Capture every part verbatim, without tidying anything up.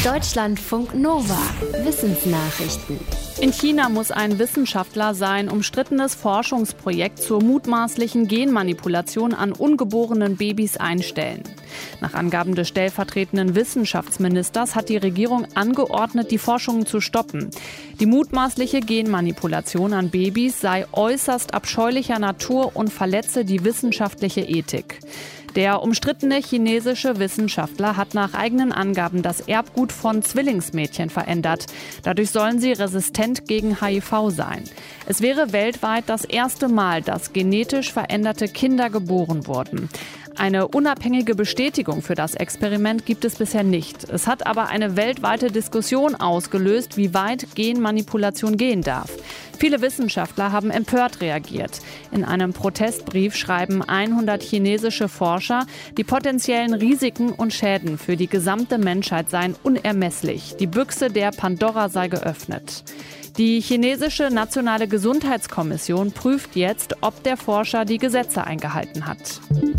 Deutschlandfunk Nova. Wissensnachrichten. In China muss ein Wissenschaftler sein umstrittenes Forschungsprojekt zur mutmaßlichen Genmanipulation an ungeborenen Babys einstellen. Nach Angaben des stellvertretenden Wissenschaftsministers hat die Regierung angeordnet, die Forschungen zu stoppen. Die mutmaßliche Genmanipulation an Babys sei äußerst abscheulicher Natur und verletze die wissenschaftliche Ethik. Der umstrittene chinesische Wissenschaftler hat nach eigenen Angaben das Erbgut von Zwillingsmädchen verändert. Dadurch sollen sie resistent gegen H I V sein. Es wäre weltweit das erste Mal, dass genetisch veränderte Kinder geboren wurden. Eine unabhängige Bestätigung für das Experiment gibt es bisher nicht. Es hat aber eine weltweite Diskussion ausgelöst, wie weit Genmanipulation gehen darf. Viele Wissenschaftler haben empört reagiert. In einem Protestbrief schreiben hundert chinesische Forscher, die potenziellen Risiken und Schäden für die gesamte Menschheit seien unermesslich. Die Büchse der Pandora sei geöffnet. Die chinesische Nationale Gesundheitskommission prüft jetzt, ob der Forscher die Gesetze eingehalten hat.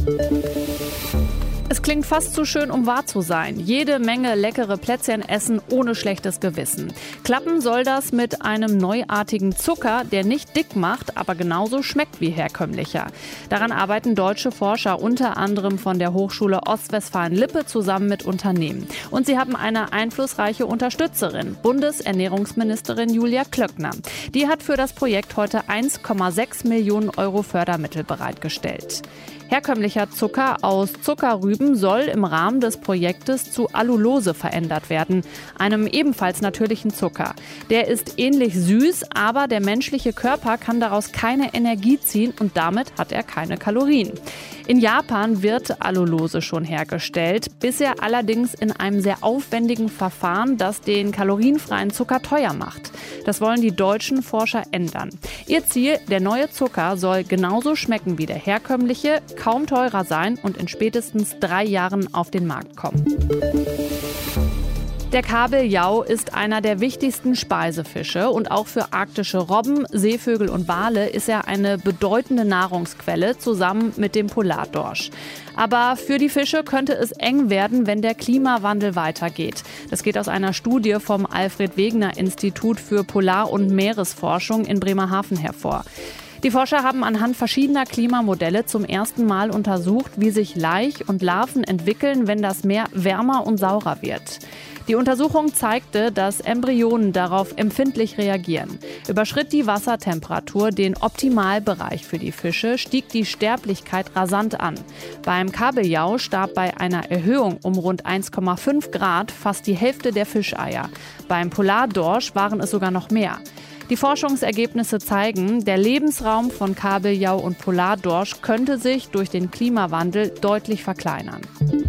Es klingt fast zu schön, um wahr zu sein. Jede Menge leckere Plätzchen essen ohne schlechtes Gewissen. Klappen soll das mit einem neuartigen Zucker, der nicht dick macht, aber genauso schmeckt wie herkömmlicher. Daran arbeiten deutsche Forscher unter anderem von der Hochschule Ostwestfalen-Lippe zusammen mit Unternehmen. Und sie haben eine einflussreiche Unterstützerin, Bundesernährungsministerin Julia Klöckner. Die hat für das Projekt heute eins Komma sechs Millionen Euro Fördermittel bereitgestellt. Herkömmlicher Zucker aus Zuckerrüben soll im Rahmen des Projektes zu Allulose verändert werden, einem ebenfalls natürlichen Zucker. Der ist ähnlich süß, aber der menschliche Körper kann daraus keine Energie ziehen und damit hat er keine Kalorien. In Japan wird Allulose schon hergestellt, bisher allerdings in einem sehr aufwendigen Verfahren, das den kalorienfreien Zucker teuer macht. Das wollen die deutschen Forscher ändern. Ihr Ziel, der neue Zucker soll genauso schmecken wie der herkömmliche, kaum teurer sein und in spätestens drei Jahren auf den Markt kommen. Der Kabeljau ist einer der wichtigsten Speisefische und auch für arktische Robben, Seevögel und Wale ist er eine bedeutende Nahrungsquelle zusammen mit dem Polardorsch. Aber für die Fische könnte es eng werden, wenn der Klimawandel weitergeht. Das geht aus einer Studie vom Alfred-Wegener-Institut für Polar- und Meeresforschung in Bremerhaven hervor. Die Forscher haben anhand verschiedener Klimamodelle zum ersten Mal untersucht, wie sich Laich und Larven entwickeln, wenn das Meer wärmer und saurer wird. Die Untersuchung zeigte, dass Embryonen darauf empfindlich reagieren. Überschritt die Wassertemperatur den Optimalbereich für die Fische, stieg die Sterblichkeit rasant an. Beim Kabeljau starb bei einer Erhöhung um rund eins Komma fünf Grad fast die Hälfte der Fischeier. Beim Polardorsch waren es sogar noch mehr. Die Forschungsergebnisse zeigen, der Lebensraum von Kabeljau und Polardorsch könnte sich durch den Klimawandel deutlich verkleinern.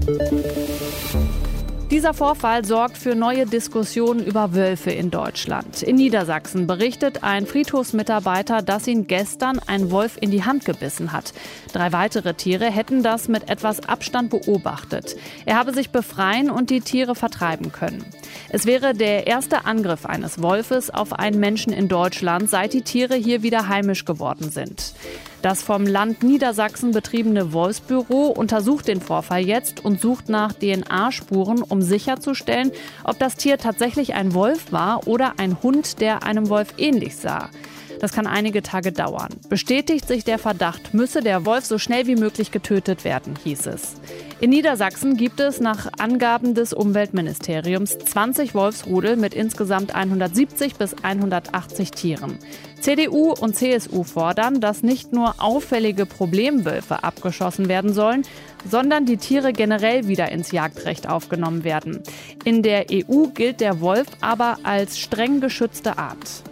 Dieser Vorfall sorgt für neue Diskussionen über Wölfe in Deutschland. In Niedersachsen berichtet ein Friedhofsmitarbeiter, dass ihn gestern ein Wolf in die Hand gebissen hat. Drei weitere Tiere hätten das mit etwas Abstand beobachtet. Er habe sich befreien und die Tiere vertreiben können. Es wäre der erste Angriff eines Wolfes auf einen Menschen in Deutschland, seit die Tiere hier wieder heimisch geworden sind. Das vom Land Niedersachsen betriebene Wolfsbüro untersucht den Vorfall jetzt und sucht nach D N A-Spuren, um sicherzustellen, ob das Tier tatsächlich ein Wolf war oder ein Hund, der einem Wolf ähnlich sah. Das kann einige Tage dauern. Bestätigt sich der Verdacht, müsse der Wolf so schnell wie möglich getötet werden, hieß es. In Niedersachsen gibt es nach Angaben des Umweltministeriums zwanzig Wolfsrudel mit insgesamt hundertsiebzig bis hundertachtzig Tieren. C D U und C S U fordern, dass nicht nur auffällige Problemwölfe abgeschossen werden sollen, sondern die Tiere generell wieder ins Jagdrecht aufgenommen werden. In der E U gilt der Wolf aber als streng geschützte Art.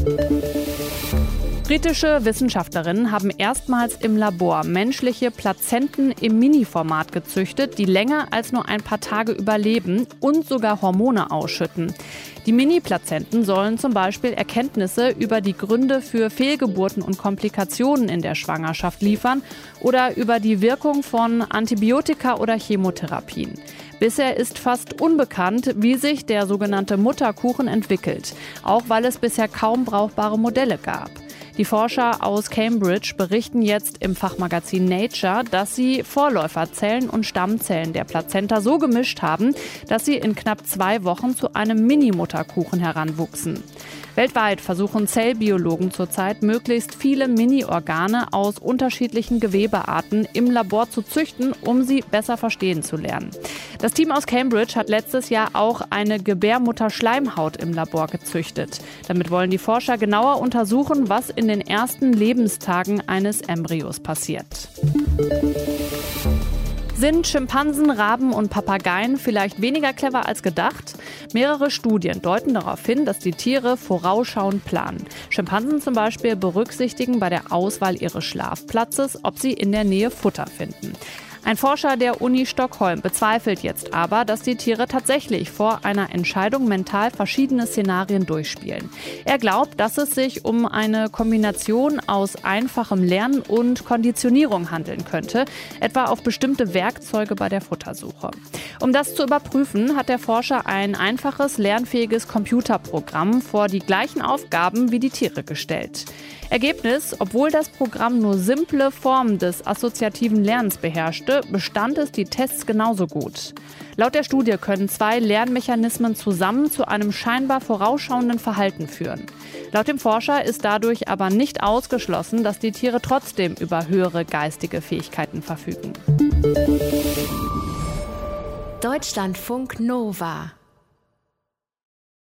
Britische Wissenschaftlerinnen haben erstmals im Labor menschliche Plazenten im Mini-Format gezüchtet, die länger als nur ein paar Tage überleben und sogar Hormone ausschütten. Die Mini-Plazenten sollen zum Beispiel Erkenntnisse über die Gründe für Fehlgeburten und Komplikationen in der Schwangerschaft liefern oder über die Wirkung von Antibiotika oder Chemotherapien. Bisher ist fast unbekannt, wie sich der sogenannte Mutterkuchen entwickelt, auch weil es bisher kaum brauchbare Modelle gab. Die Forscher aus Cambridge berichten jetzt im Fachmagazin Nature, dass sie Vorläuferzellen und Stammzellen der Plazenta so gemischt haben, dass sie in knapp zwei Wochen zu einem Mini-Mutterkuchen heranwuchsen. Weltweit versuchen Zellbiologen zurzeit, möglichst viele Mini-Organe aus unterschiedlichen Gewebearten im Labor zu züchten, um sie besser verstehen zu lernen. Das Team aus Cambridge hat letztes Jahr auch eine Gebärmutterschleimhaut im Labor gezüchtet. Damit wollen die Forscher genauer untersuchen, was in den ersten Lebenstagen eines Embryos passiert. Sind Schimpansen, Raben und Papageien vielleicht weniger clever als gedacht? Mehrere Studien deuten darauf hin, dass die Tiere vorausschauend planen. Schimpansen zum Beispiel berücksichtigen bei der Auswahl ihres Schlafplatzes, ob sie in der Nähe Futter finden. Ein Forscher der Uni Stockholm bezweifelt jetzt aber, dass die Tiere tatsächlich vor einer Entscheidung mental verschiedene Szenarien durchspielen. Er glaubt, dass es sich um eine Kombination aus einfachem Lernen und Konditionierung handeln könnte, etwa auf bestimmte Werkzeuge bei der Futtersuche. Um das zu überprüfen, hat der Forscher ein einfaches, lernfähiges Computerprogramm vor die gleichen Aufgaben wie die Tiere gestellt. Ergebnis: Obwohl das Programm nur simple Formen des assoziativen Lernens beherrschte, bestand es die Tests genauso gut. Laut der Studie können zwei Lernmechanismen zusammen zu einem scheinbar vorausschauenden Verhalten führen. Laut dem Forscher ist dadurch aber nicht ausgeschlossen, dass die Tiere trotzdem über höhere geistige Fähigkeiten verfügen. Deutschlandfunk Nova